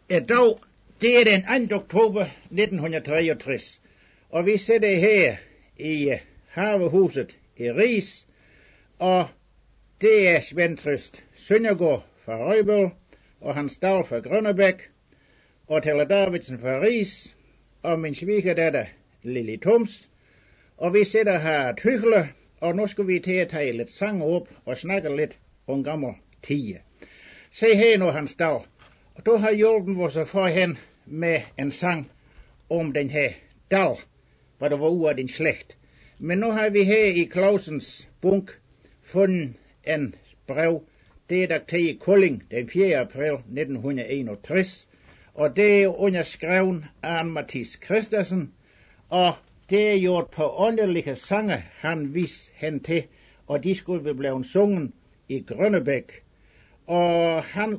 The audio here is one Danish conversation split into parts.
Dag, det er den 2. oktober 1963, og vi sidder her i Havehuset i Ris, og det er Svend Trøst Søndergaard fra Røjbøl, og Hans Dahl fra Grønnebæk, og Telle Davidsen fra Ris, og min svigerdatter Lili Toms, og vi sidder her og hyggeligt, og nu skal vi til at tage lidt sang op og snakke lidt om gammel tid. Se her nu, Hans Dahl. Og du har hjulpet os forhen med en sang om den her dal, hvor der var ude af din slægt. Men nu har vi her i Clausens bunk fundet en brev, det er dateret i Kolding den 4. april 1961, og det er underskrevet af Mathis Christensen, og det er gjort på underlige sange, han vis hen til, og de skulle være blevet sunget i Grønnebæk. Og han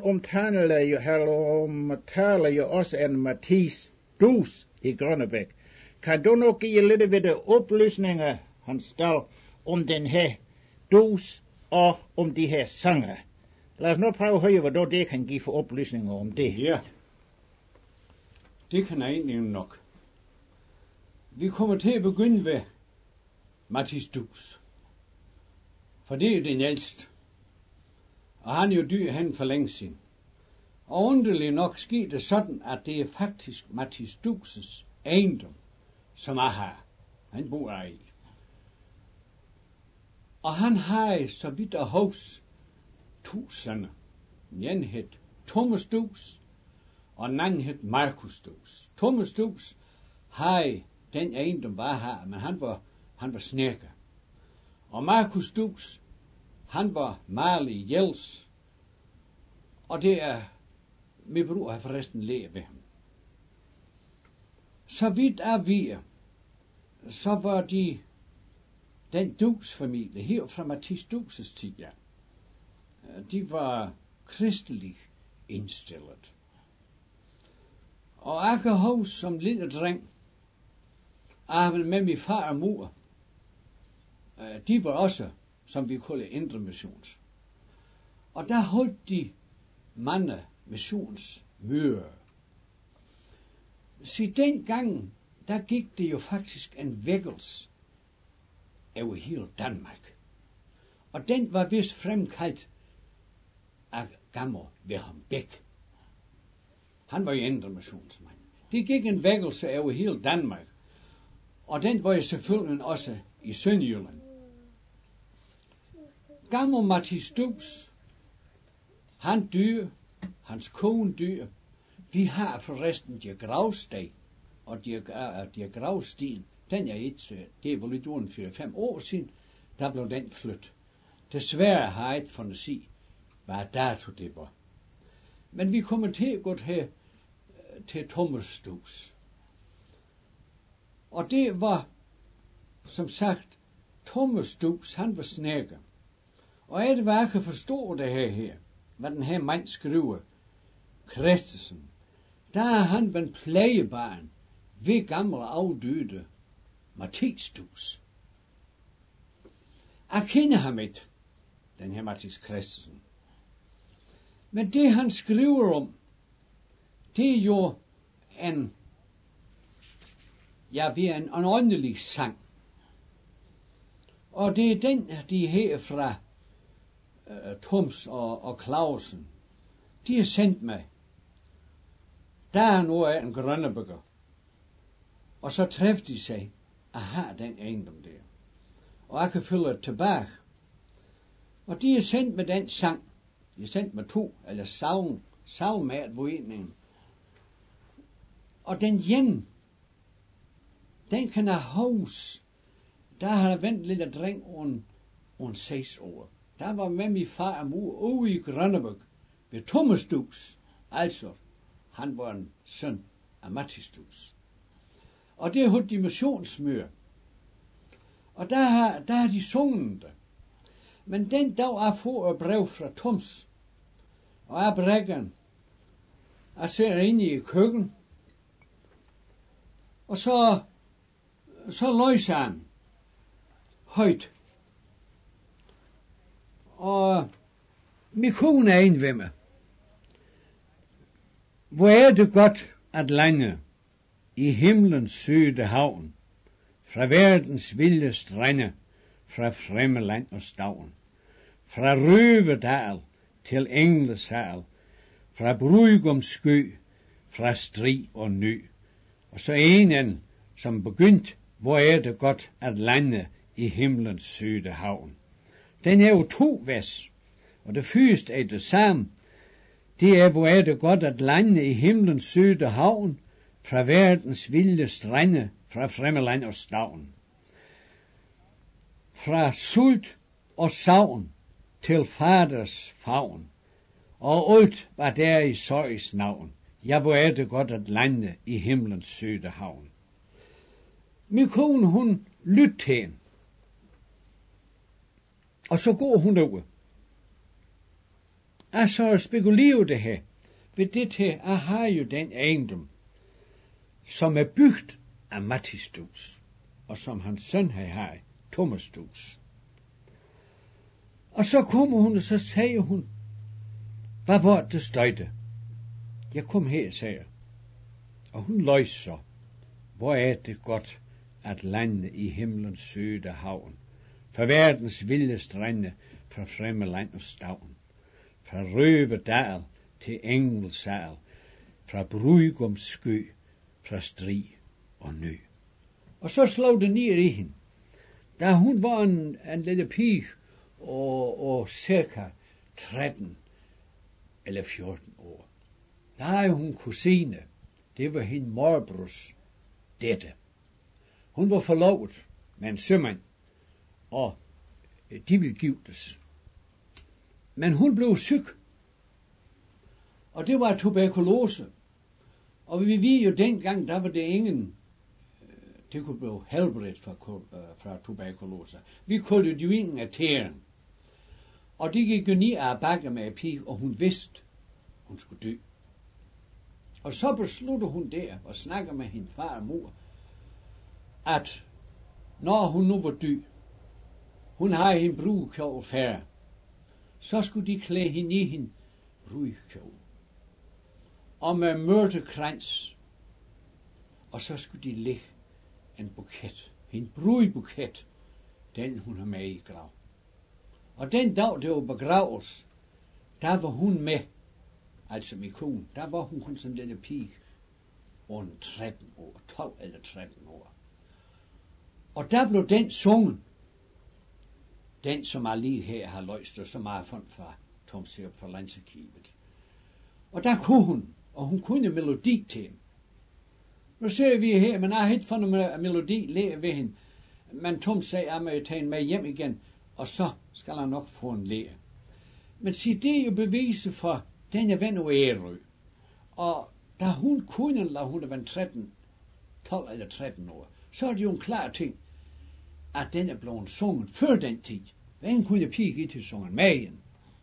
omtaler jo også en Mathis Dus i Grønnebæk. Kan du nok give lidt ved de oplysninger, Hans Dahl, om den her Dus og om de her sange? Lad os nu prøve at høre, hvad du det kan give for oplysninger om det. Ja, det kan jeg egentlig nok. Vi kommer til at begynde ved Mathis Dus. For det er den ældste. Og han er jo dyr hen for længe siden. Og underligt nok sker det sådan, at det er faktisk Mathis Dus' ejendom, som er her. Han bor her i. Og han har, så vidt jeg husker, 2 sønner. Den ene hed Thomas Dus, og den anden hed Markus Dus. Thomas Dus har den ejendom var her, men han var snedker. Og Markus Dus, han var maler i Jels, og det er, min bror har forresten lært ved ham. Så vidt jeg ved, så var den Dus-familie her fra Mathis Dus' tid, ja. De var kristelig indstillet. Og jeg kan huske som lille dreng, jeg var med min far og mor. De var også, som vi kalder, indre missions. Og der holdt de mange missionsmøder. Så dengang, der gik det jo faktisk en vækkelse over hele Danmark. Og den var vist fremkaldt af gammel Wilhelm Bæk. Han var jo indre missionsmand. Det gik en vækkelse over hele Danmark. Og den var jo selvfølgelig også i Sønderjylland. Gammel Mathis Dus, han dør, hans kone dør. Vi har forresten de gravsten, og de gravsten, den er ikke, det er vel lidt uden 4-5 år siden, der blev den flyttet. Desværre har jeg ikke fundet at sige, hvad dato det var. Men vi kommer til at gå her til Thomas Dus. Og det var, som sagt, Thomas Dus, han var snedker. Og er det, hvad jeg kan forstå det her, hvad den her mand skriver, Christensen, der er han været plejebarn ved gamle afdøde Mathis Dus. Jeg kender ham ikke, den her Mathis Christensen. Men det han skriver om, det er jo en åndelig sang. Og det er den, de her fra Toms og Clausen, de har sendt mig. Der er nu en grønnebækker. Og så træffede de sig, at have den ejendom der. Og jeg kan følge det tilbage. Og de har sendt med den sang. De har sendt med 2, eller savn med at voreningen. Og den ene, den kan jeg huske, der har jeg ventet lidt af dreng on 6 år. Der var med min far og mor ude i Grønnebæk ved Thomas Dus. Altså, han var en søn af Mathis Dus. Og det holdt de missionsmøder. Og der har de sunget det. Men den dag jeg får et brev fra Toms, og jeg brækker den, jeg ser ind i køkken, og så løser han højt. Og min kone er inde ved mig. Hvor er det godt at lande i himlens søde havn, fra verdens vilde strande, fra fremme land og stavn, fra Røvedal til Englesal, fra brudgoms sky, fra strid og ny. Og så en, som begyndt, hvor er det godt at lande i himlens søde havn. Den er jo 2 vers, og det første er det samme. Det er, hvor er det godt at lande i himlens søde havn, fra verdens vilde strande, fra fremmeland og stavn. Fra sult og savn til faders favn, og alt var der i sorgs navn. Ja, hvor er det godt at lande i himlens søde havn. Min kone, hun lytter til hende. Og så går hun ud. Jeg så spekulerer det her. Ved det her, jeg har jo den ejendom, som er bygget af Mattis Dus, og som hans søn har, Thomas Dus. Og så kommer hun, og så siger hun, hvad var det støjte? Jeg kom her, sagde jeg. Og hun løs så, hvor er det godt at lande i himlens søde havn, fra verdens vilde strande, fra fremme land og stavn, fra Røvedal til Englesal, fra brudgoms sky, fra strid og ny. Og så slog det ned i hende. Da hun var en lille pige, og cirka 13 eller 14 år, der havde hun kusine. Det var hende morbrors datter. Hun var forlovet med en sømand, og de ville giftes. Men hun blev syg, og det var tuberkulose. Og vi ved jo dengang, der var det ingen, det kunne blive helbredt fra tuberkulose. Vi kaldte det jo ingen af tæren. Og de gik jo ned af bakke med pige, og hun vidste, hun skulle dø. Og så besluttede hun der, og snakkede med hendes far og mor, at når hun nu var død, hun havde hende brudekjole færre, så skulle de klæde hende i hende brudekjole. Og med mørtekrans, og så skulle de lægge en buket, en brudbuket, den hun har med i grav. Og den dag, det var begraves, der var hun med, altså min kone, der var hun kun som en lille pige, under 13 år, 12 eller 13 år. Og der blev den sunget, den som er lige her har løst, og som er fundet fra Tom Serup fra Landsarkivet. Og der kunne hun, og hun kunne melodi til hende. Nu ser vi her, men jeg har ikke fundet en melodi lære ved hende. Men Tom sagde, at jeg må tage hende med hjem igen, og så skal han nok få en lære. Men sig, det er jo beviset for, den er vendt over Ærø. Og da hun kunne, da hun var 12 eller 13 år, så er det jo en klar ting, at den er blevet sunget før den tid. Hvem kunne pige ikke sunge med hende?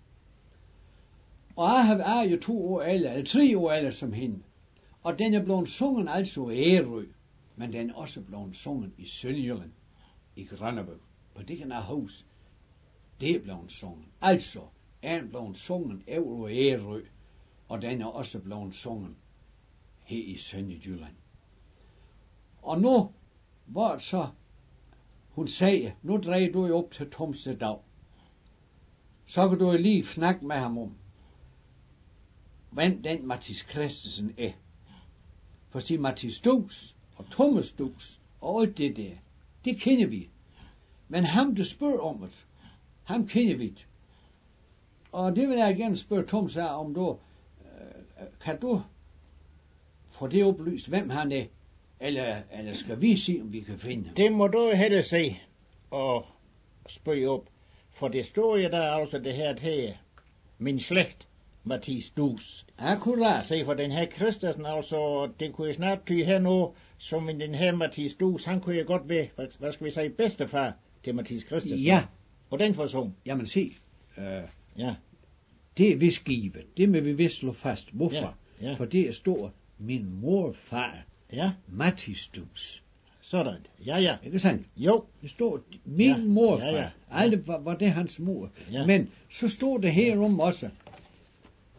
Og jeg er jo 2 år eller 3 år eller som hende. Og den er blevet sunget altså i Ærø, men den er også blevet sunget i Sønderjylland, i Grønnebøg, på det kan hus. Det er blevet sunget. Altså er den blevet sunget over i Ærø, og den er også blevet sunget her i Sønderjylland. Og nu var det så, hun sagde, nu drejer du op til Tomse dag. Så kan du lige snakke med ham om, hvem den Mattis Christensen er. For sig Mattis Dus og Thomas Dus og alt det der, det kender vi. Men ham du spørger om det, ham kender vi det. Og det vil jeg gerne spørge Tom om du, kan du få det oplyst, hvem han er? Eller skal vi se, om vi kan finde ham? Det må du hellere se og spørge op. For det står jo der altså det her, min slægt, Mattis Dus. Akkurat. Se, for den her Christensen, altså, det kunne jo snart tyde her nu, som den her Mattis Dus, han kunne jo godt være, hvad skal vi sige, bedstefar til Mattis Christensen. Ja. Og den person. Jamen se, ja. Det er vist givet. Det må vi vist slå fast. Hvorfor? Ja, ja. For det står min morfar, ja. Mattis Dus. Sådan. Ja. Ikke sandt? Jo. Det står min morfar. Ja. Alle var det hans mor. Ja. Men så står det herom også,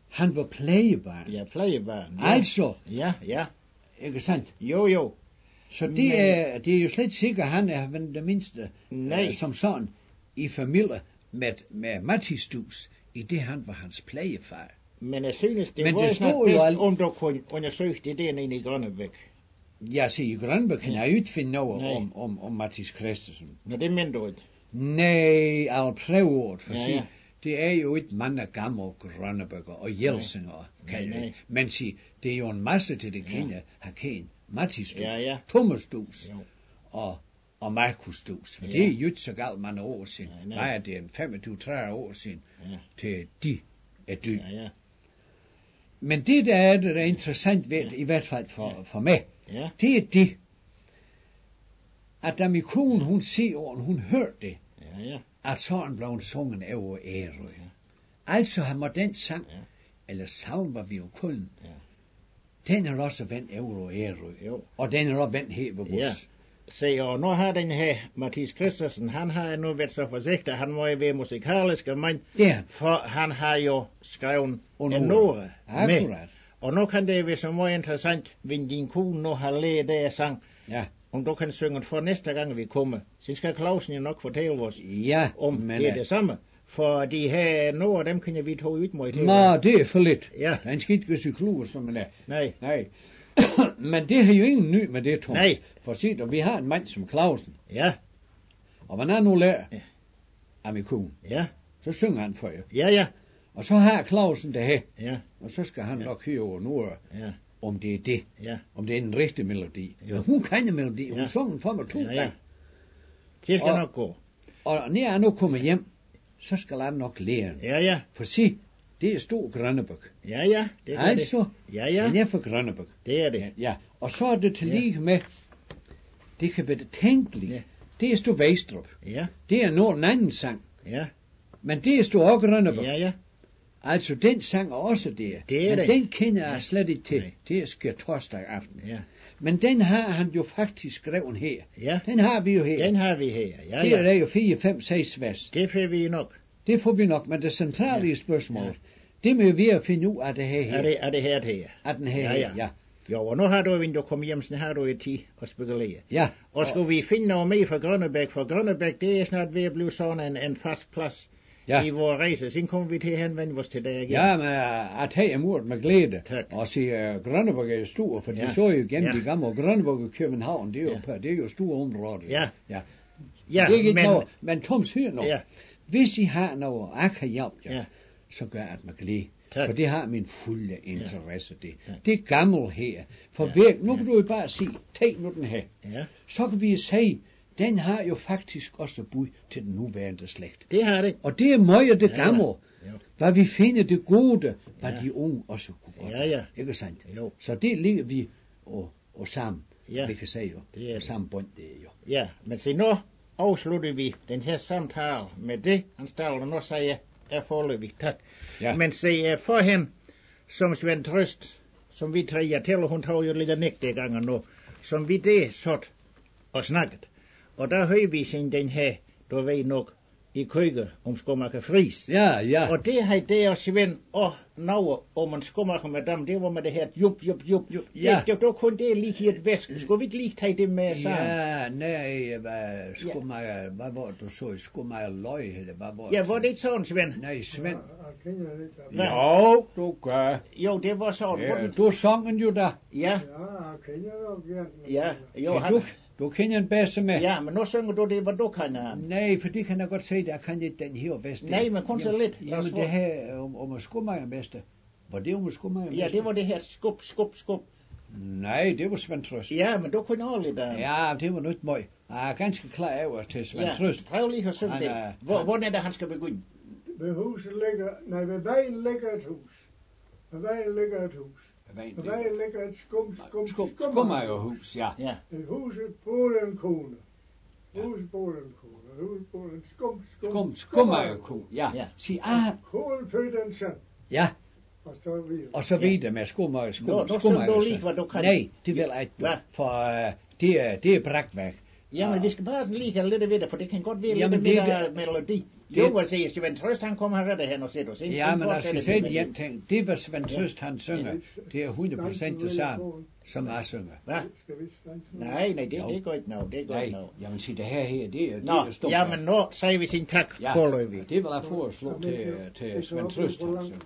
han var plejebarn. Ja, plejebarn. Ja. Altså, Ja, ja. ikke sandt? Jo. Så det er jo slet sikkert, han er det mindste som sådan i familie med Mathistus, i det han var hans plejefar. Men jeg synes, det Men var det snart stod jo bedst, om du kunne undersøge det der nede i Grønnebæk. Ja, se, i Grønbæk kan jeg ikke finde noget om Mathis Christensen. Nå, det mener du ikke. Nej, jeg prøver at sige. Ja. Det er jo ikke mange gamle Grønnebækker og Jelsinger, Nej. men sig, det er jo en masse til det kende, har kendt Mathis Dus, Ja. Thomas Dus Jo. og Markus Dus. For det er jo ikke så galt mange år siden. Nej, det er en 25-30 år siden, til de er døde. Ja. Men det der er det, der er interessant ved, i hvert fald for mig, det er det, at da min kone, hun ser over, hun hørte det, at sådan blev hun sunget over Ærø. Altså han må den sang, eller savn var vi jo kulden, den er også vendt over Ærø, og den er også vendt her ved vores. Se, og nu har den her Mathis Christensen, han har nu været så forsigtig, han må jo være musikalisk mand, for han har jo skrevet en Nora med. Og nu kan det være så meget interessant, hvis din kone nu har lært det sang, om du kan synge for næste gang vi kommer. Så skal Clausen jo nok fortælle os, om det er det samme. For de her Nora, dem kan vi to ud mod til. Nå, det er for lidt. Ja. Han skal ikke gøre klur, som man er. Nej. Men det har jo ingen ny med det, Thomas. Nej. For sig dig, vi har en mand som Clausen. Ja. Og man er nu lærer af min kone. Ja. Så synger han for jer. Ja. Og så har Clausen det her. Ja. Og så skal han nok høre over Nora, om det er det. Ja. Om det er en rigtig melodi. Ja, hun kan en melodi. Hun sang den for mig 2 gange. Det skal nok gå. Og når jeg nu kommer hjem, så skal jeg nok lære den. Ja. For sig, det er stor Grønnebæk. Ja, det er altså, det. Ja. Den er for Grønnebæk. Det er det. Ja, og så er det til lige med, det kan være det tænkelige. Ja. Det er stor Vejstrup. Ja. Det er noget en anden sang. Ja. Men det er stor også Grønnebæk. Ja. Altså, den sang er også der. Det er men det. den kender jeg slet ikke til. Nej. Det sker torsdag aften. Ja. Men den har han jo faktisk skrevet her. Ja. Den har vi jo her. Den har vi her. Ja. Det er jo 4, 5, 6 vers. Det får vi nok. Det får vi nok, men det centrale spørgsmål, det må vi at finde ud af det her. Er det her til? Er den her? Ja. Jo, og nu har du, når du kommer hjem, så har du et tid at spekulere. Ja. Og skulle vi finde noget mere fra Grønnebæk, for Grønnebæk, det er snart ved at blive sådan en fast plads i vores rejse. Så kommer vi til at henvende os til dig igen. Ja, men at have imod med glæde. Tak. Og sige, Grønnebæk er stor, for de så jo gennem de gamle Grønnebæk i København, det er jo store områder. Ja, det er ikke noget, men Toms hører noget. Ja. Hvis I har noget, jeg kan hjælpe så gør jeg det med glæde. Tak. For det har min fulde interesse, det. Det er gammel her. For nu kan du jo bare sige, tag nu den her. Ja. Så kan vi sige, den har jo faktisk også bud til den nuværende slægt. Det har det. Og det er meget det gamle. Ja. Hvad vi finder det gode, hvad de unge også kunne godt. Ja. Ikke sandt? Jo. Så det ligger vi og sammen. Ja. Vi kan sige jo. Det er det. Sammen bånd, det er jo. Ja, men se nu afslutter vi den her samtale med det, han staler nu siger er forløbig. Tak. Ja. Men se forhen, som Svend Trøst, som vi tre, jeg tæller, hun tog jo lidt nægt det gange nu, som vi det satt og snakket. Og der hører vi sin den her, du ved nok, i køkkenet om Skomaker Friis. Ja. Og det har det og Svend og noget om en Skomaker med dem, det var med det her jup. Ja. Det var kun det lige i et væsk. Skulle vi ikke lige tage det med sammen? Ja, nej, hvad var du så i Skomager Løg, eller hvad var det? Ja, var det ikke sådan, Svend? Nej, Svend. Ja. Du gør. Jo, det var sådan. Ja, du sangen jo da. Ja. Ja, jo, du kender en bedste med. Ja, men nu synger du det, hvad du kan. Nej, for det kan jeg godt sige, der kan ikke den her bedste. Nej, men kun så lidt. Jamen det her om at Skomager bedste. Var det om at Skomager bedste? Ja, det var det her skub. Nej, det var Svend Trøst. Ja, men du kunne også lidt af. Ja, det var nyt møg. Jeg er ganske klar over til Svend Trøst. Ja, prøv lige at synge det. Hvordan er det, han skal begynde? Ved vejen ligger et hus. Ved vejen ligger et hus. Ved vejen ligger et Skomagerhus, ja. Et huset boede en kone. Huset boede en Skomagerkone, ja. Sig, Konen fødte en søn. Ja. Og så videre med Skomager. Nej, det vil jeg ikke. For det er brækværk. Ja, men vi skal bare sådan lige have lidt ved det, for det kan godt være lidt mere melodi. Jo, hvad siger Svend Trøst, han kommer her hen og sætter os ind. Ja, men jeg skal sige det en ting. Det, hvad Svend Trøst han synger, det er 100% det samme, som jeg synger. Hvad? Nej, det går ikke noget. Det går ikke noget. Jamen sig det her, det er stort. Jamen nu siger vi sin tak, forløbig. Det vil jeg foreslå til Svend Trøst, han synger.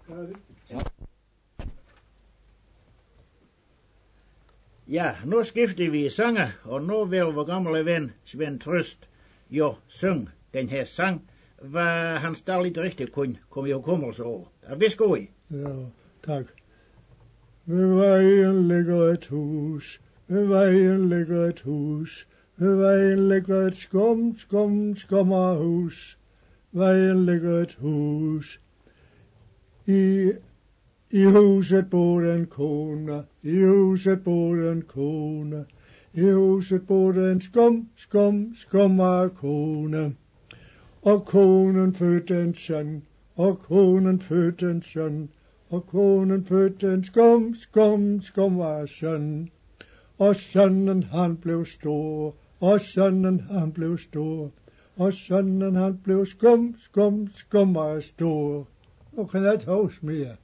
Ja, nu skifter vi sanger, og nu vil vores gamle ven Svend Trøst jo synge den her sang, hvad han stadig ikke rigtig kunne komme i hukommelse over. Værsgo I. Ja, tak. Ved vejen ligger et hus, ved vejen ligger et hus, ved vejen ligger et skummerhus, vejen ligger et hus. I huset bor en kone, i huset bor en kone, i huset bor en skummerkone. Og konen fødte en søn, og konen fødte en søn, og konen fødte en skummersøn. Og sønnen han blev stor, og sønnen han blev stor, og sønnen han blev skummerstor. Og kan jeg tage mere?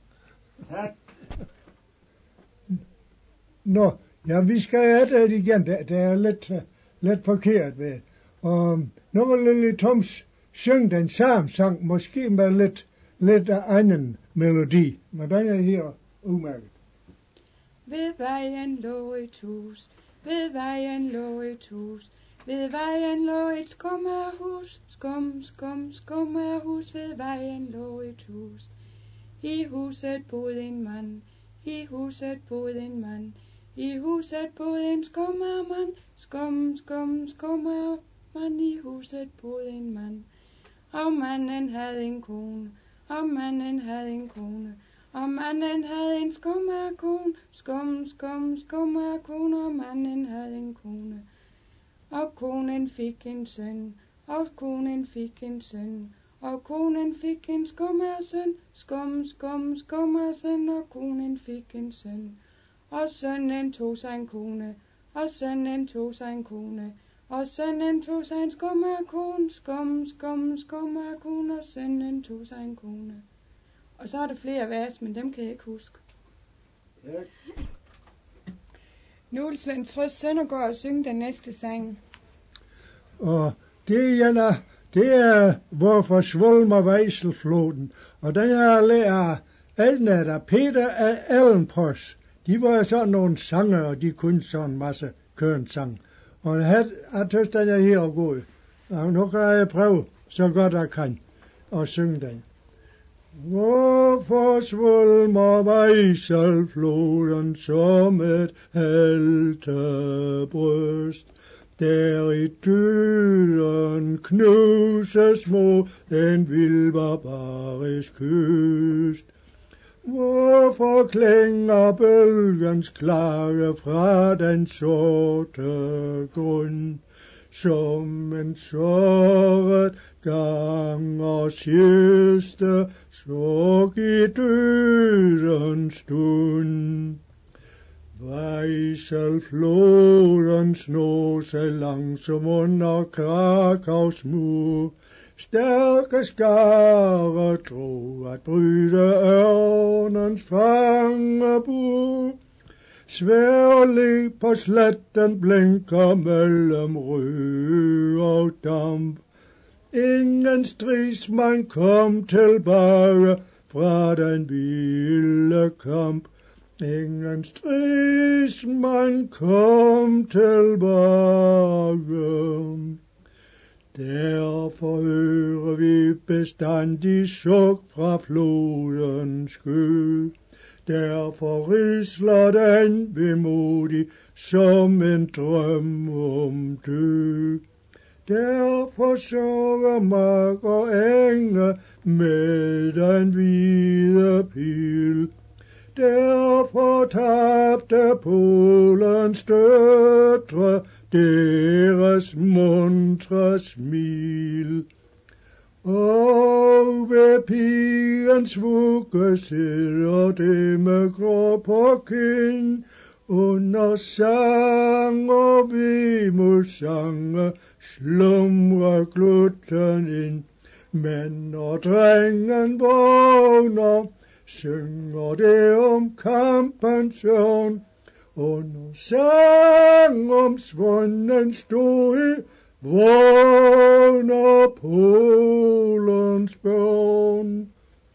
Nå, ja, vi skal have det igen. Det er lidt forkert ved. Og nu var Lille Toms synge den samme sang, måske med lidt anden melodi. Men den er her udmærket. Ved vejen lå et hus, ved vejen lå et hus, ved vejen lå et skummerhus, skummerhus, ved vejen lå et hus. I huset boede en mand, i huset boede en mand, i huset boede en skummermand, skummermand, i huset boede en mand. Og manden havde en kone, og manden havde en kone, og manden havde en skummerkone, skummerkone, og manden havde en kone. Og konen fik en søn, og konen fik en søn, og konen fik en skummersøn, skummersøn, og konen fik en søn. Og sønnen tog sig en kone, og sønnen tog sig en kone, og sønnen tog sig en skummerkone, skummerkone, og sønnen tog sig en kone. Og så er der flere vers, men dem kan jeg ikke huske. Ja. Nu vil Svend Trøst Søndergaard og synge den næste sang. Og det er Hvorfor svulmer Vejselfloden, og den er lærer Elnat af Peter af Ellenpros. De var sådan nogle sanger, og de kunne sådan en masse kønsang. Og jeg tøs, den er her og god. Og nu kan jeg prøve, så godt jeg kan, at synge den. Hvorfor svulmer Vejselfloden som et heltebryst? Der i døden knuses mod en vild barbarisk kyst. Hvorfor klinger bølgens klage fra den sorte grund, som en såret gang og sidste sorg i dødens stund. Vejselfloden snor sig langsomt under Krakaus mur. Stærke skare tro at bryde ørnens fangebur. Sværlig på sletten blinker mellem røg og damp. Ingen stridsmand kom tilbage fra den vilde kamp. Ingen stridsmand kom tilbage. Derfor hører vi bestandig suk fra flodens sky. Derfor risler den vemodig som en drøm om død. Derfor sover mark og enge med den hvide pil. Derfor tabte Polens døtre deres muntre smil. Og ved pigens vugge sidder det med grå på kind, under sang og vemodssange slumrer glutten ind. Men når drengen vågner, synger det om kampens søvn, og når sang om svunden stod, vågner Polens børn.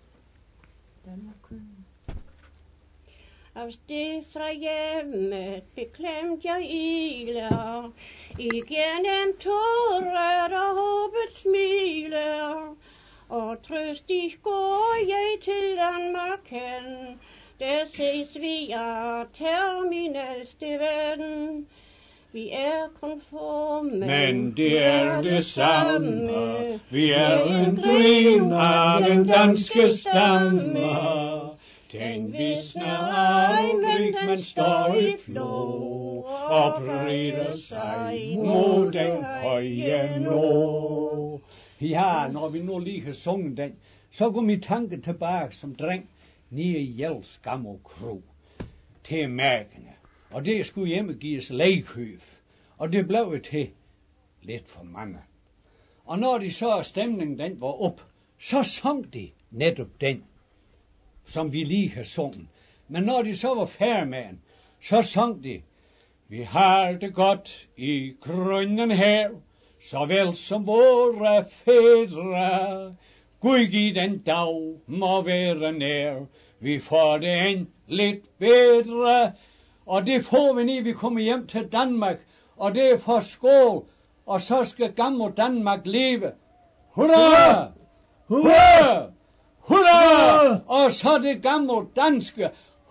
Afsted fra hjemmet beklemt jeg iler, igennem tårer og håbet smiler, og trøstig går jeg til Danmarken, der ses vi til min ældste ven. Vi er konforme, men det er det samme. Vi er en gren af den danske stamme. Den visner aldrig, men står i flå og breder sig mod den høje nå. Ja, når vi nu lige har sunget den, så går min tanke tilbage som dreng nede i Jels gamle kro til mærkene. Og det skulle hjemmegives leikøb, og det blev til lidt for mange. Og når de så stemningen den var op, så sang de netop den, som vi lige har sunget. Men når de så var færdige med den, så sang de: Vi har det godt i grunden her, såvel som vore fædre. Gud giv den dag må være nær, vi får det en lidt bedre. Og det får vi når vi kommer hjem til Danmark, og det er for skål, og så skal gamle Danmark leve. Hurra! Hurra! Hurra! Og så det gamle danske.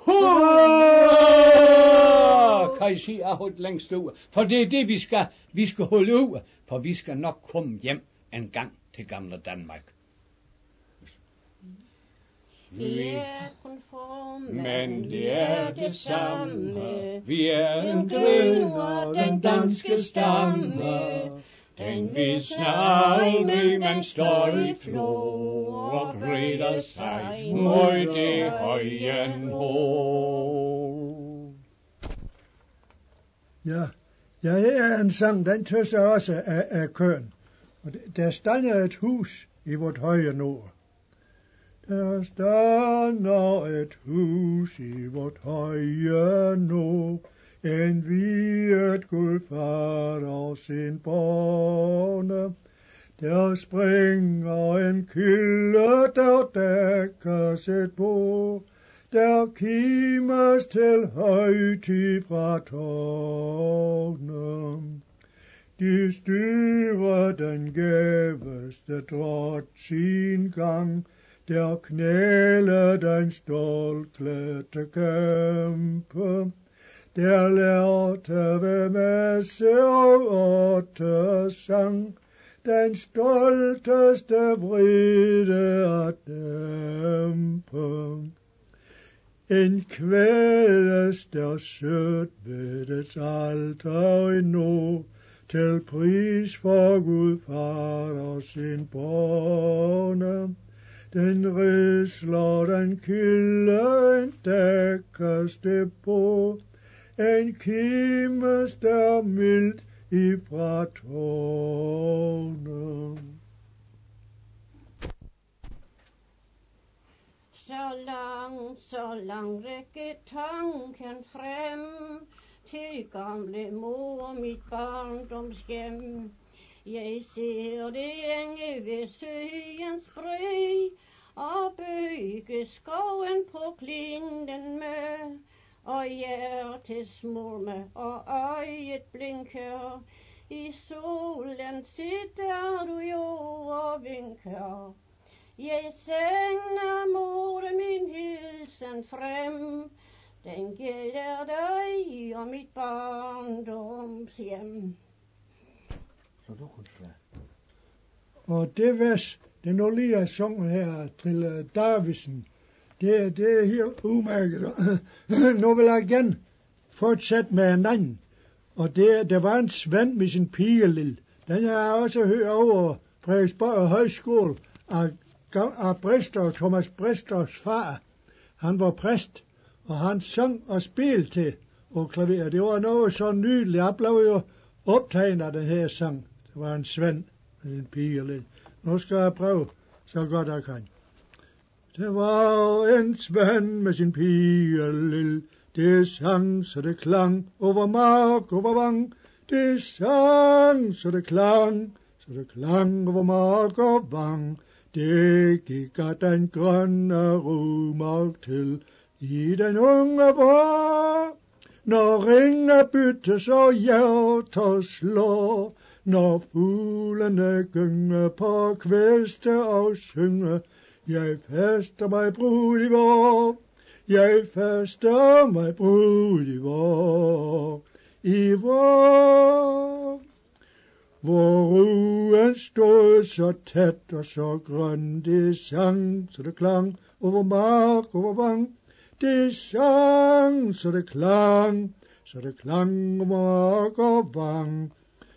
Hurra! Kan I sige, jeg har holdt længst ud? For det er det, vi skal holde ud, for vi skal nok komme hjem en gang til gamle Danmark. Vi er konforme, men det er det samme. Vi er en gren af den danske stamme. Den visner aldrig, men står i flå og breder sig mod det høje nå. Ja, her er en sang, den tøs også af køen. Og der stander et hus i vort høje nord. Der stander et hus i vort høje nord, en viet Gud fader sin barne. Der springer en kilde, der dækker sit bord, der kimes til højtid fra tårne. De styrer den gæveste drot sin gang, der knæler den stoltklædte kæmpe. Der lærte ved messe og sang, den stolteste vrede at dæmpe. En kvæles der sødt ved dets alter endnu, til pris for Gud fader sin barne. Den risler den kilde, en dækkes det på, en kimes der mildt ifra tårne. Så lang række tanken frem til gamle mor, mit barndomshjem. Jeg ser det enge ved søens bred, og bøge skoven på klinden med, og hjertet smurme og øjet blinker. I solen sitter du jo og vinker. Jeg sender mor min hilsen frem, den gælder dig og mit barndomshjem. Og det vers, det nu lige er sunget her til Davidsen, det er helt udmærket. Nu vil jeg igen fortsætte med en anden. Og der var en Svend med sin pigelille. Den har jeg også hørt over Frederiksborg Højskole af Brister, Thomas Bristers far. Han var præst, og han sang og spillede til og klaver. Det var noget så nydeligt. Jeg blev jo optaget af den her sang. Det var en Svend med sin pigelille. Nu skal jeg prøve så godt jeg kan. Der var en svend med sin pige lille, det sang, så det klang, over mark, over vang. Det sang, så det klang over mark og vang. Det gik af den grønne rumark til i den unge vår. Når ringer byttes og hjerter slår, når fuglene gynger på kviste og synge, jeg fester mig brud i vor, jeg fester mig brud i vor, i vor. Hvor ruen stod så tæt og så grøn, det sang, så det klang, over mark, over vang. Det sang, så det klang over mark og vang.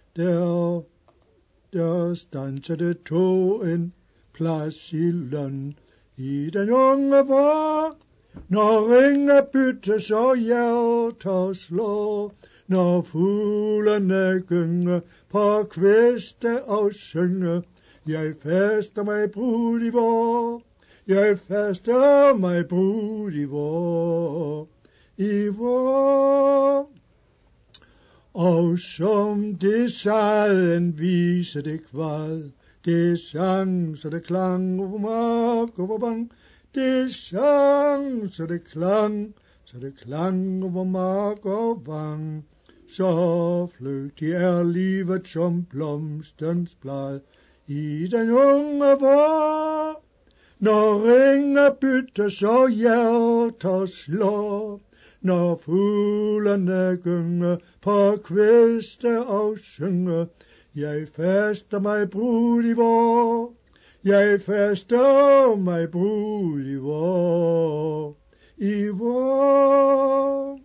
Der stansede to en plads i løn i den unge vår. Når ringer byttes og hjerter slår, når fuglene gynger på kviste og synge, jeg fester mig brud i vor, jeg fester mig brud i vor, i vor. Og som det saden vise det kvad, det sang, så det klang over mark, over vang. Det sang, så det klang over mark og vang. Så fløg de livet som blomstens blad i den unge vår. Når ringer byttes og hjerter slår, når fuglene gynger på kviste og synge, jeg fester mig brud i vor, jeg fester mig brud i vor, i vor.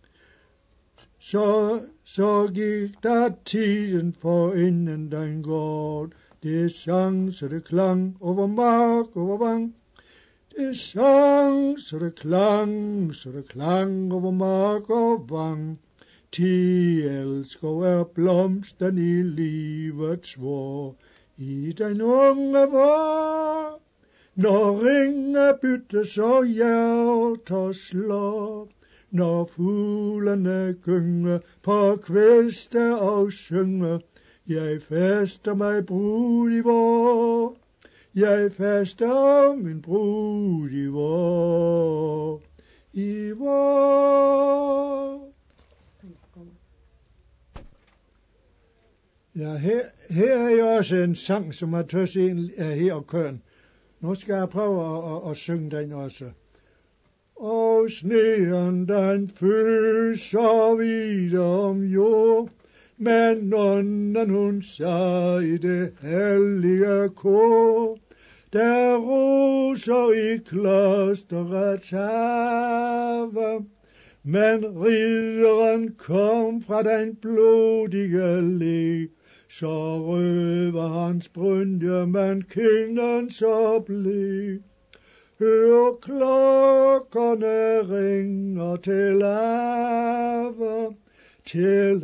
Så gik der tiden for inden den går, det sang, så det klang over mark, over vang. Det sang, så det klang over mark og vang. Ti elsker er blomsten i livets vår, i den unge vår. Når ringer byttes og hjerter slår, når fuglene gynger på kviste og synge, jeg fester mig brud i vor, jeg fester min brud i vor, i vor. Ja, her er jo også en sang, som jeg tøs egentlig er her og køren. Nu skal jeg prøve at synge den også. Og sneen den fryser videre om jord, men nonnen hun sagde i det hellige kor, der roser i klosterets have, men ridderen kom fra den blodige lig, så røver hans brynje, men kinden så bleg. Hør klokkerne ringer til ave, til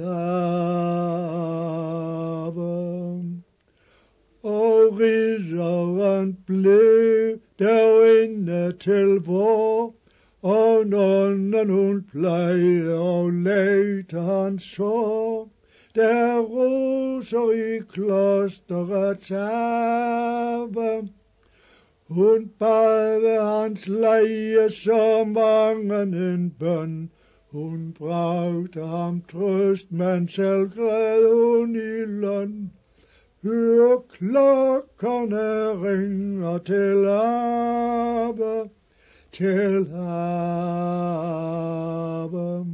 ave. Og ridderen blev derinde til vor, og nonnen hun plejer og lægte hans sår. Der roser i klosterets have, hun bad ved hans leje så mangen en bøn. Hun bragte ham trøst, men selv græd hun i løn. Hør klokkerne ringer til ave, til ave.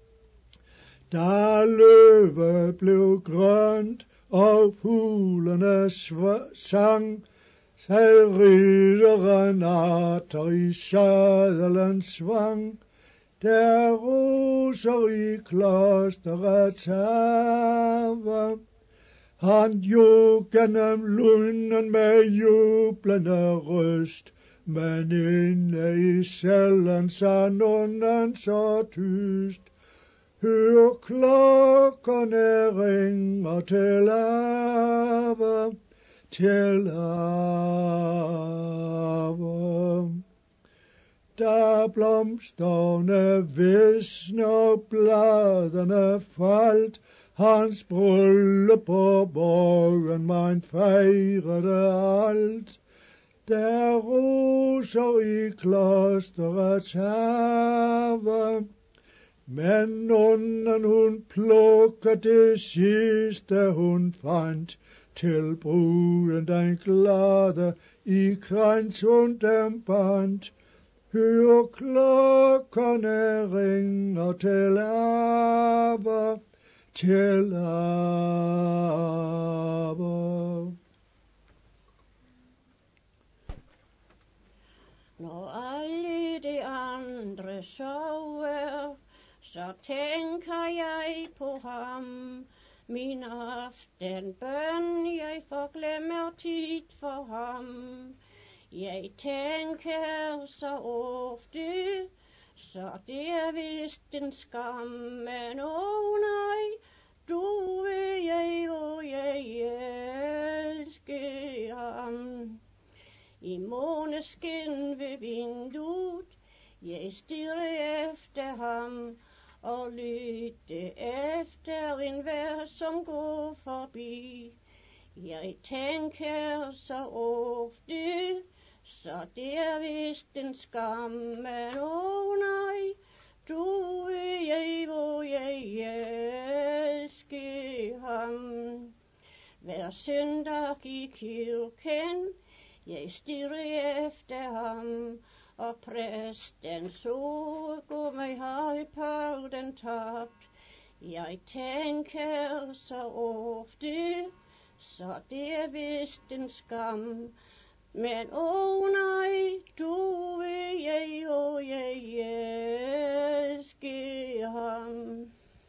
Da løvet blev grønt og fuglene sang, sad ridderen atter i sadelen svang. Der roser i klosterets have, han jog gennem lunden med jublende røst, men inde i cellen sa nonnen så tyst. Hør klokkerne ringer til ave, til havet. Da blomsterne visne og bladene faldt, hans bryllup på borgen man fejrede alt. Der roser i klosterets have, men nonnen hun plukker det sidste hun fandt, til bruden den glade i krans hun dem bandt. Hør klokkerne ringer til ave, til ave. Når alle de andre sover, så tænker jeg på ham. Min aftenbøn, jeg forglemmer tid for ham. Jeg tænker så ofte, så det er vist en skam. Men nej, du vil jeg, og jeg elsker ham. I måneskin ved vinduet, jeg stirrer efter ham, og lytter efter enhver som går forbi. Jeg tænker så ofte, så det er vist en skam. Men nej, du vil jeg, hvor jeg elsker ham. Hver søndag i kirken, jeg stirrer efter ham, og præsten så mig har i pølden tabt. Jeg tænker så ofte, så det er vist en skam. Men nej, du vil jeg, og jeg elsker ham.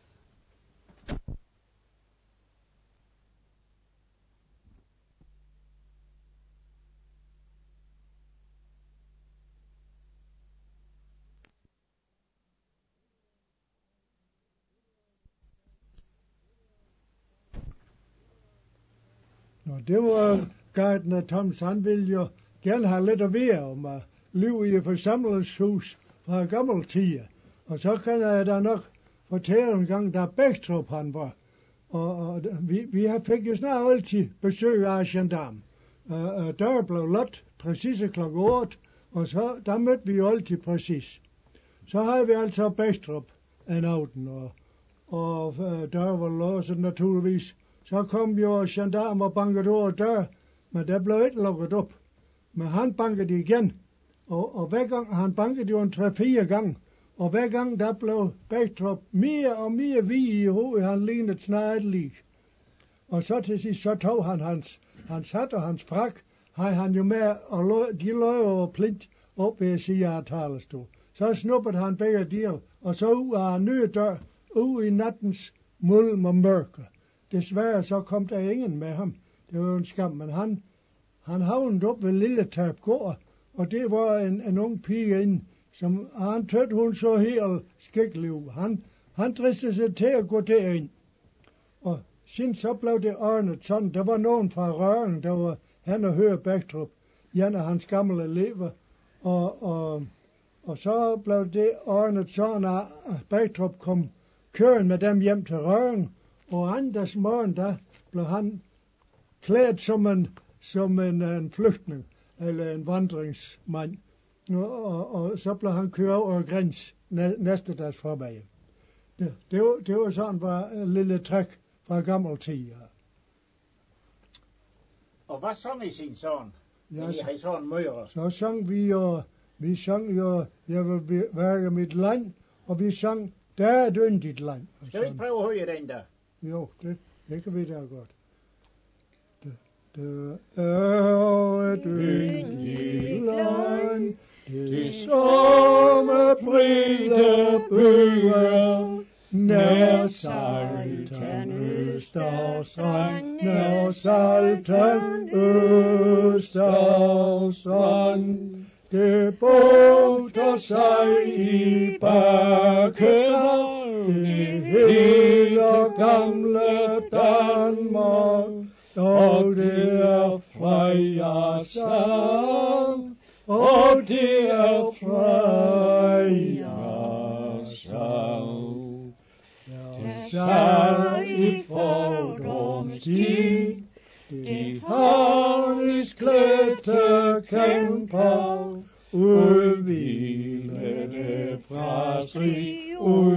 Nå, det var Gardner Thoms. Han ville jo gerne have lidt at vide om liv i et forsamlingshus fra gammel tid. Og så kan jeg da nok fortælle en gang, da Bæktrup han var. Og vi fik jo snart altid besøg af gendarme. Der blev lot præcis kl. 8, og så der mødte vi jo altid præcis. Så havde vi altså Bæktrup en aften, og der var låset naturligvis. Så kom jo gendarme og bankede over dør, men der blev ikke lukket op. Men han bankede igen, og hver gang han bankede jo en 3-4 gange, og hver gang der blev Bæktrup mere og mere hvid i hovedet, han lignede snart et lig. Og så til sidst, så tog han hans hat og hans frak, havde han jo med, og de løg over plint op ved siden af talerstol. Så snuppede han begge dele, og så ud af en ny dør, ud i nattens mulm og mørke. Desværre så kom der ingen med ham. Det var jo en skam, men han havnede op ved Lille Tabgård, og det var en ung pige inde, som han tødte hun så helt skækkelig ud. Han dristede sig til at gå derind. Og siden så blev det ordnet sådan, der var nogen fra Røren, der var han og høre Bæktrup, en af hans gamle elever, og så blev det ordnet sådan, at Bæktrup kom kørende med dem hjem til Røren, og andres morgen, der blev han klædt som en flygtning, eller en vandringsmand. Og så blev han kørt over græns næste dags fremad. Det var sådan, var en lille træk fra gammel tid. Ja. Og hvad sang I sin sådan? Ja, I har sådan møder. Så sang vi sang jo, jeg vil være mit land, og vi sang, der er et yndigt land. Skal vi ikke prøve at høre den der? Jo, det kan vi da godt. Der er et yndigt land, det somme brede byer, nær salten Østerstrand, nær salten Østerstrand. Det bugter sig i bakkerne, det hele gamle Danmark, og det er Freja sang, og det Freja sang. Den sang i fordomstid, de harnis klædte kæmper, udvilede fra strid,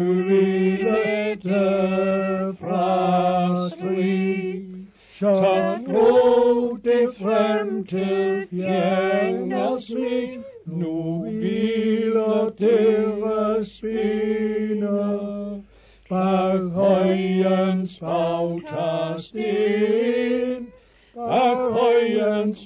udvilede fra strid. Så drog det frem til fjenders liv, nu hviler deres spiner. Bag højens bautasten, bag højens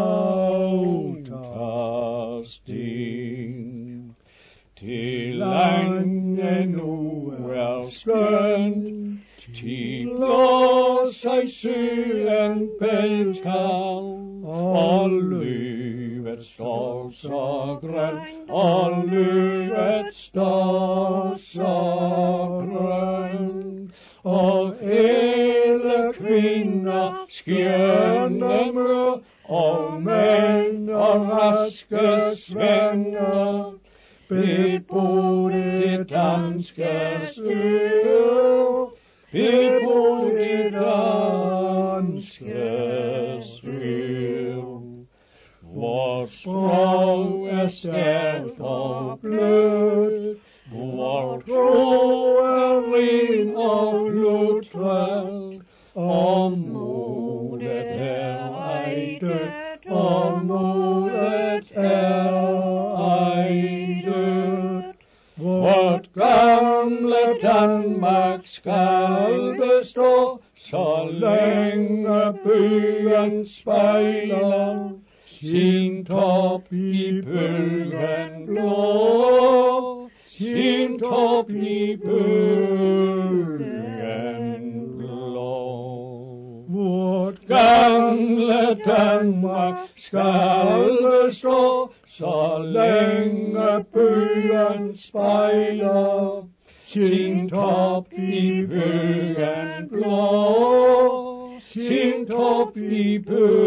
bautasten. Til lange nu skønt, til blå sig søen bæltar, og løvet står så grønt, og løvet står så grønt. Og alle kvinder skjønne mør, og mænd og raske svender, bebodte det danske styr, bebodte det danske styr. Vort sprog stærkt og blødt, vort tro ren og blodtræt, og modet ej dødt, og modet ej dødt. Vort gamle Danmark skal bestå, så længe byen spejler sin top i bølgen blå, sin top i bølgen blå. Vort gamle Danmark skal bestå, så længe byen spejler sin top i bølgen blå, sin top i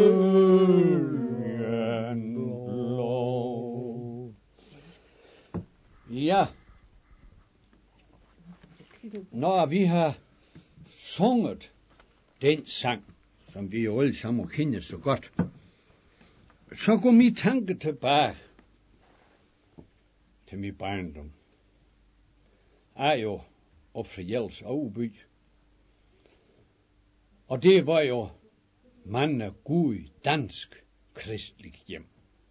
bølgen blå. Ja, når vi har sunget den sang, som vi jo alle sammen kender så godt, så går min tanke tilbage til min barndom. Jeg er jo op fra Jels Overby, og det var jo mange gode dansk kristelig hjem.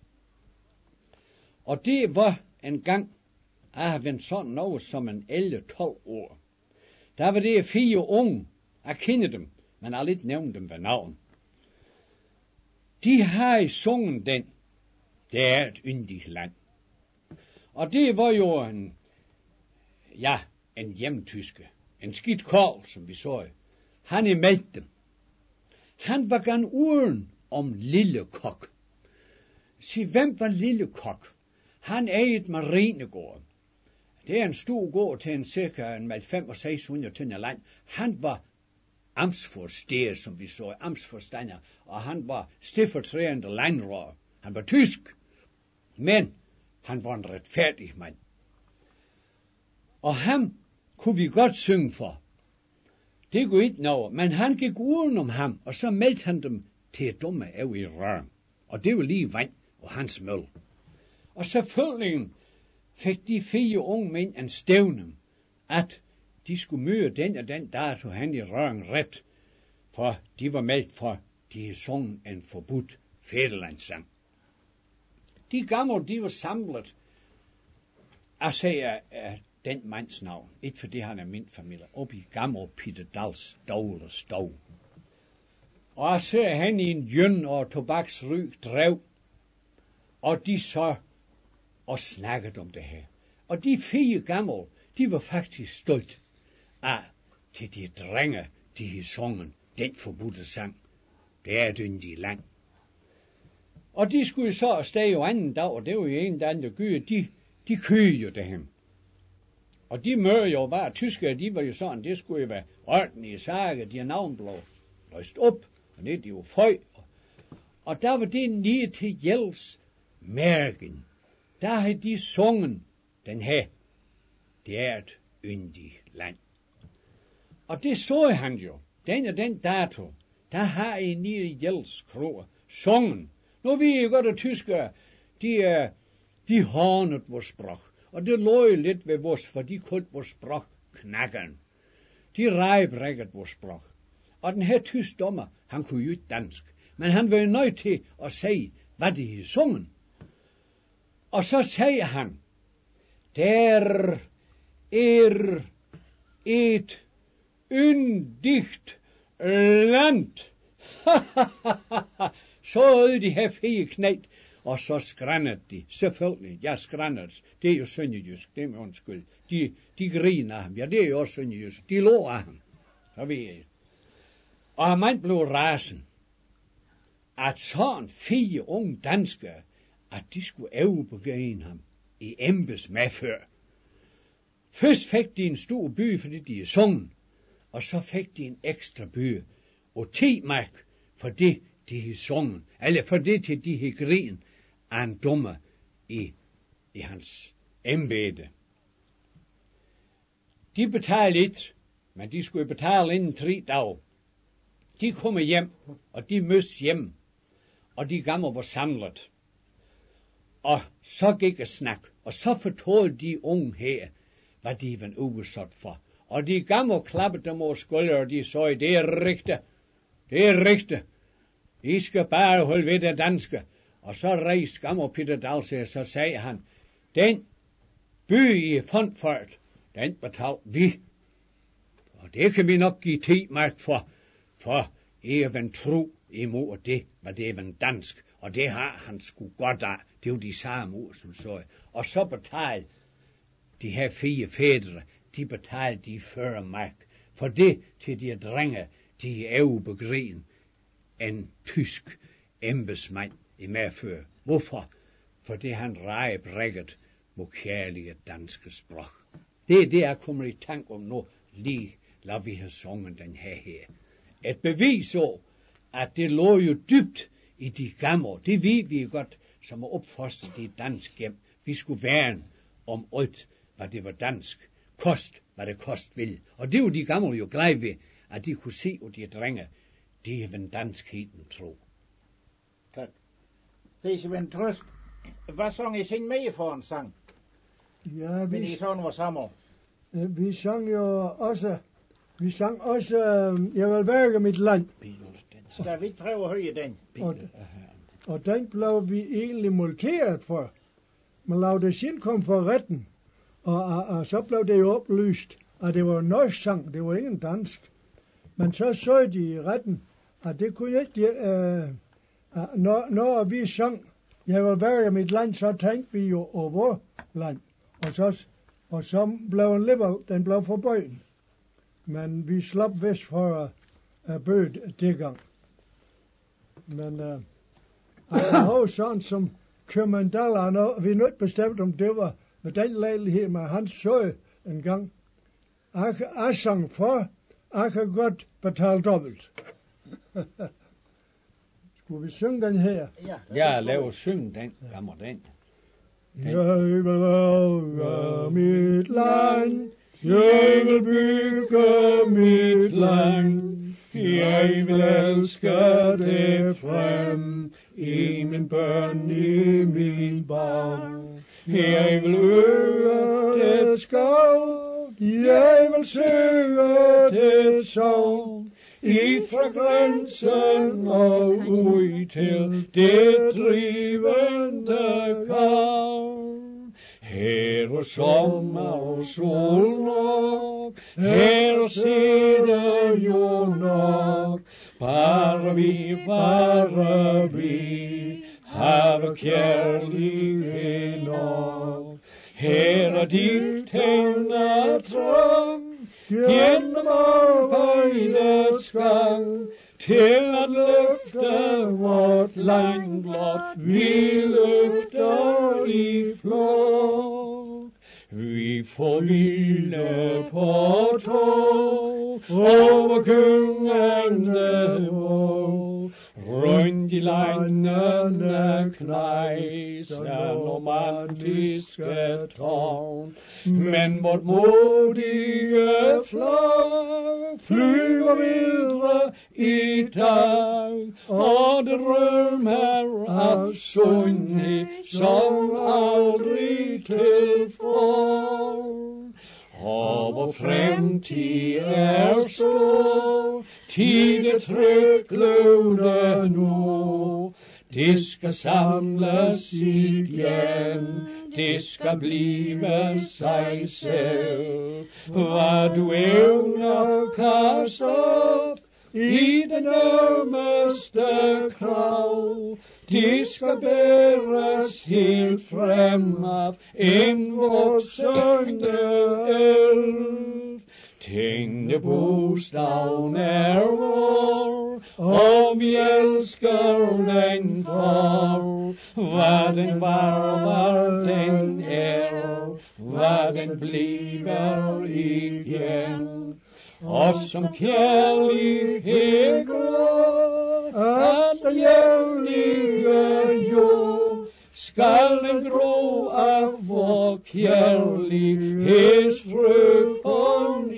Og det var en gang, jeg har været sådan noget som en 11-12 år. Der var det 4 unge, jeg kender dem, men jeg har lidt nævnt dem ved navn. De har i sungen den, det er et yndigt land. Og det var jo en hjemtyske, en skidt kål, som vi så. Han imellem dem. Han var gerne uden om Lille Kok. Sig, hvem var Lille Kok? Han ejede Marinegården. Det er en stor gård til en cirka 500-600 tønder land. Han var amtsforstander, som vi så, amtsforstander, og han var stiftertrædende landråd. Han var tysk, men han var en retfærdig mand. Og ham kunne vi godt synge for. Det går ikke noget, men han gik uden om ham, og så meldte han dem til at dumme af i røren. Og det var lige vand og hans møl. Og selvfølgelig fik de 4 unge mænd en stævning, at de skulle møde den og den dato han i røren ret, for de var meldt for, de havde sunget en forbudt fædrelandssang. De gamle, de var samlet, jeg siger den mands navn, ikke fordi han er min familie, op i gamle Peter Dals dårlige stov. Og jeg ser han i en jøn og tobaksryg drev, og de så og snakkede om det her. Og de 4 gamle, de var faktisk stolt af til de drenge, de havde sunget den forbudte sang. Det er et yndigt land. Og de skulle så afsted jo anden dag, og det var jo en der andre gyde, de køde jo derhen. Og de mør jo bare tyskere, de var jo sådan, det skulle jo være orden i sager, de har navnblå løst op, og det de jo føj. Og der var det nede til Jels mærken. Der havde de sunget den her. Det er et yndigt land. Og det så han jo. Den og den dato, der har I nede i Jels kroer sunget. Nu ved I godt, at tyskere, de hånede vores sprog. Og det lå jo lidt ved vores, for de kunne vores sprog knakken. De rejbrækkede vores sprog. Og den her tysk dommer, han kunne jo ikke dansk. Men han var nødt til at sige, hvad de havde sunget. Og så sagde han, der er et yndigt land. Så havde de her 4 knægt, og så skrændede de. Selvfølgelig, ja, skrændede. Det er jo sønderjysk, det er med undskyld. De griner af ham, ja, det er jo også sønderjysk. De lå af ham, så ved jeg. Og man blev rasen, at sådan 4 unge danskere, at de skulle overbegynde ham i embedsmedfør. Først fik de en stor by, fordi de er sunget, og så fik de en ekstra by, og 10 mark for det, de havde sunget, eller for det, til de havde grin af en dommer i hans embede. De betalte lidt, men de skulle betale inden 3 dage. De kom hjem, og de mødtes hjem, og de gamle var samlet. Og så gik et snak, og så fortalte de unge her, hvad de var udsat for. Og de gamle klappede dem over skulderen, og de sagde, det er rigtigt, det er rigtigt. I skal bare holde ved det danske. Og så rejste gamle Peter Dahl, så sagde han, den by i Fondfart, den betalte vi. Og det kan vi nok give 10 mark for even tro imod det, hvad det er dansk. Og det har han sgu godt af. Det er jo de samme ord, som så. Og så betalte de her 4 fædre, de betalte de 40 mark. For det til de drenge, de er overbegrin en tysk embedsmand i medfør. Hvorfor? Fordi han rejbrækket mod kærlige danske sprog. Det er det, jeg kommer i tanke om nu. Lige lad vi have sunget den her. Et bevis så, at det lå jo dybt i de gamle. Det ved vi godt, som er opfostret i dansk hjem. Vi skulle værne om alt, hvad det var dansk. Kost, hvad det kost vil. Og det var de gamle jo glade ved, at de kunne se, at de drenge, det er en danskheden tro. Tak. Det er en trøst. Hvad sang I sin med for en sang? Ja, Men I sang var sammen. Vi sang jo også, jeg vil værke mit land. Skal vi ikke prøve at høre den? Og den blev vi egentlig multeret for. Man lavede det sin kom for retten, og så blev det jo oplyst, at det var en norsk sang, det var ingen dansk. Men så de i retten, at det kunne ikke, når vi sang, jeg vil værke mit land, så tænkte vi jo over vores land. Og så blev den blev forbøjet. Men vi slap vist for bødet det gang. Men jeg har sådan som købmandalerne, vi er nødt bestemt om det var med den lejlighed med hans søg en gang. Jeg sang for, jeg kan godt betale dobbelt. Skulle vi synge den her? Ja, lad os synge den, gamle den. Jeg vil værke mit land, jeg vil bygge mit land, jeg vil elske det frem, i min børn, i min barn. Jeg vil øge det skov, jeg vil søge det sov, ifra grænsen og ud til det drivende kav. Her er sommer og sol nok, her sidder jo nok, bare vi har kærlighed nok. Her er dit hænder trang, gennem arbejdets gang, til at løfte vort land blot, vi løfter i flok. Vi får hvile på tog, over gyngende våg, rundt de legnende knejser romantiske tårn. Men vort modige flag flyver videre i dag, og drømmer af sundhed som aldrig tilfør. Og vor fremtid stor, tide trygløvende nu. Det skal samles igen, det skal blive sig selv. Hvad du evner kaste op i det nærmeste krav, det skal bæres helt fremad en voksende elv. Tingene bogstaven vor, og vi elsker den for. Hvad den var, den hvad den bliver igen. Og som kærlighed grå, at den jævnlige jord, skal den gro af vor kærlighedsfrøen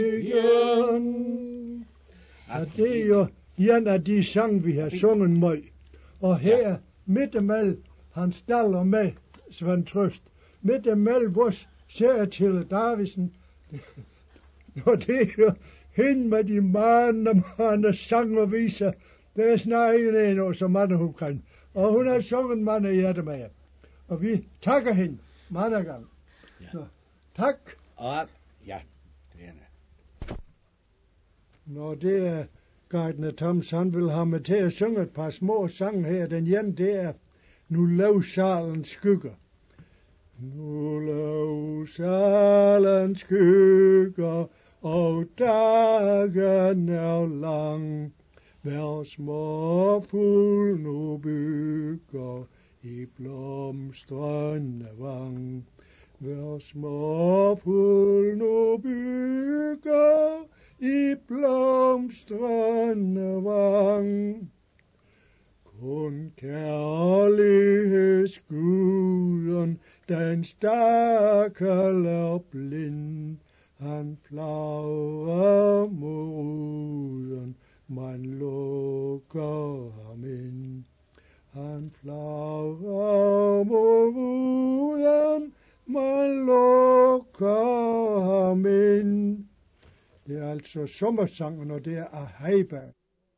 igen. Og det er jo en af de sange, vi har sunget med. Og her, midt imellem Hans Dahl og mig, Svend Trøst, midt imellem vores Særtil Davidsen, og det er jo hende med de mange sang og viser. Det er snart en år, som mange hun kan. Og hun har sunget mange hjerter med jer. Og vi takker hende mange gange. Ja. Så, tak. Og ja, det er det. Når det er Gardner Thoms, han vil have mig til at synge et par små sange her. Den ene, det er Nu lav salen skygger. Nu lav salen skygger, og dagen er lang. Hver små fugl nu bygger i blomstrende vang. Hver små fugl nu bygger i blomstrende vang. Kun kærlighedsguden, den stakkel er blind. Han flagrer moden, man lukker ham ind. Han flagrer moden, man lukker ham ind. Det er altså sommersangen, og det er af Heiberg.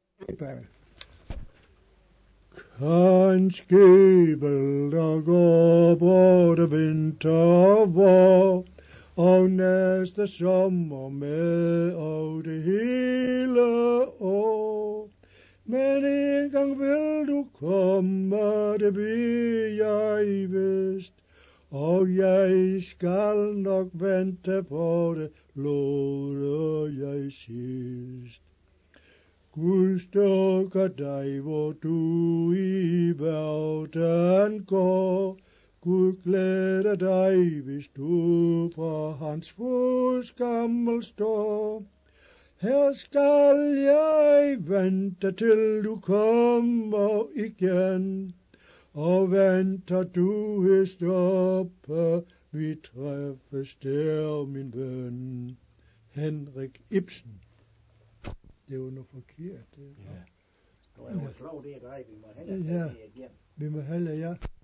Kanskje vil der gå både vinter og vår, og næste sommer med, og det hele år. Men en gang vil du komme, det ved jeg vist, og jeg skal nok vente på det, lovede jeg sidst. Gud styrker dig, hvor du i verden går. Gud glæder dig, hvis du fra hans fodskammel står. Her skal jeg vente til du kommer igen. Og venter du her stoppe, vi træffes der, min ven. Henrik Ibsen. Det var noget forkert. Det. Det var jo slå det, vi må hellere Vi må hellere, ja.